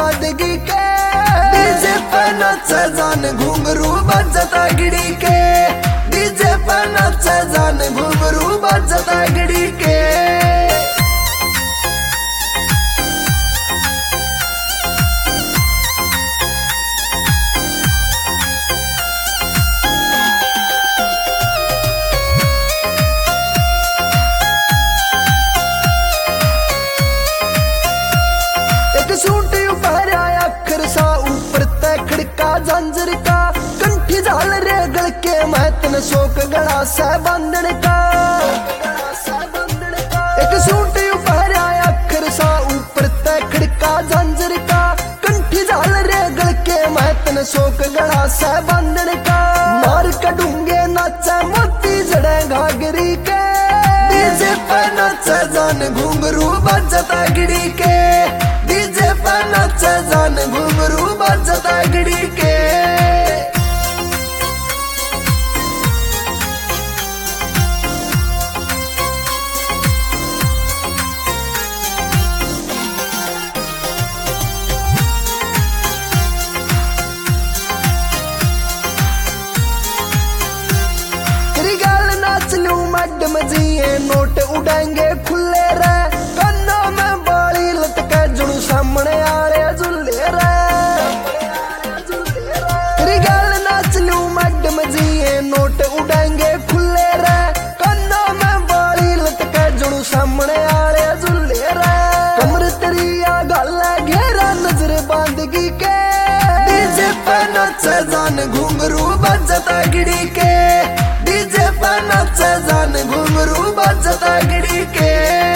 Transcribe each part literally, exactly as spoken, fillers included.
बांधगी के, डीजे पे नाचे जान घुंघरू बजता गिड़ी के, डीजे पे नाचे जान घुंघरू बजता गिड़ी के। सूट पहरा अखर सा ऊपर तय खड़का झांझर का, कंठी झाल रे गल के महतन शोक गड़ा से बंधन का। एक सूट पहरा अखर सा ऊपर तय खड़का झांझर का, कंठी झाल रे गल के महतन शोक गड़ा से बंधन का। मार कड़ूंगे नाचे मोती जड़े घाघरी के, डीजे पे नाचे जान घुंघरू बजता गिड़ी के, डीजे पे नाचे जान घुंघरू बजता गिड़ी के। नाच लूं मैडम जी ये नोट उड़ाएंगे खुले रे, कन्नों में बाली लटके जुड़ू सामने आ रहे झूले रे। तेरी गल नाच लूं मैडम जी ये नोट उड़ाएंगे खुले रे, कन्नों में बाली लटके जुड़ू सामने आ रहे झूले रे। कमर तेरी आ गल घेरा नजर बांधगी के, डीजे पे नाचे जान घुंघरू बजता गिड़ी के, डीजे पे नाचे जान घुंघरू बजता गिड़ी के।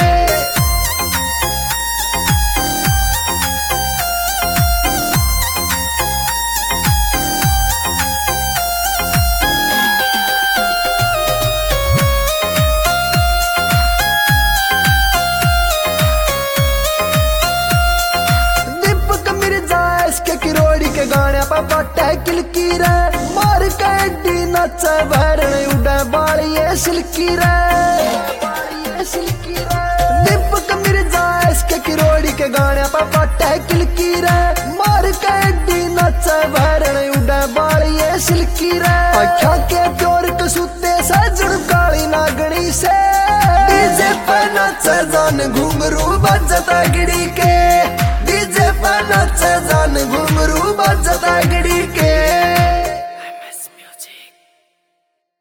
दीपक मिर्जा इसके किरोड़ी के गाने पर पट्टे किलकी रे, मार के डी नाचे भरण उड़े बालिए सिल्की रे। दीपक मिर्जा इसके किरोड़ी के गाने पर पट्टे किलकी रे, मार के डी नाचे भरण उड़े बालिए सिल्की रे। आख्या के प्योर कसूते से जुड़ काली नागणी से, डीजे पे नाचे जान घुंघरू बजता गिड़ी के, डीजे पे नाचे जान घुंघरू बजता गिड़ी के।